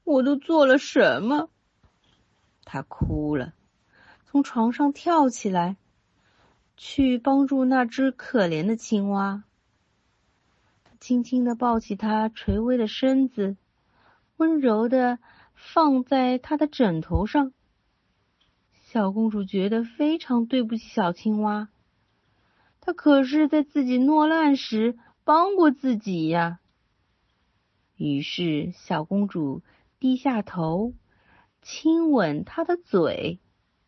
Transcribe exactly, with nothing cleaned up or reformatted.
我都做了什么？她哭了，从床上跳起来，去帮助那只可怜的青蛙。她轻轻地抱起它垂危的身子，温柔地放在它的枕头上。小公主觉得非常对不起小青蛙，她可是在自己落难时帮过自己呀。于是小公主低下头，亲吻她的嘴。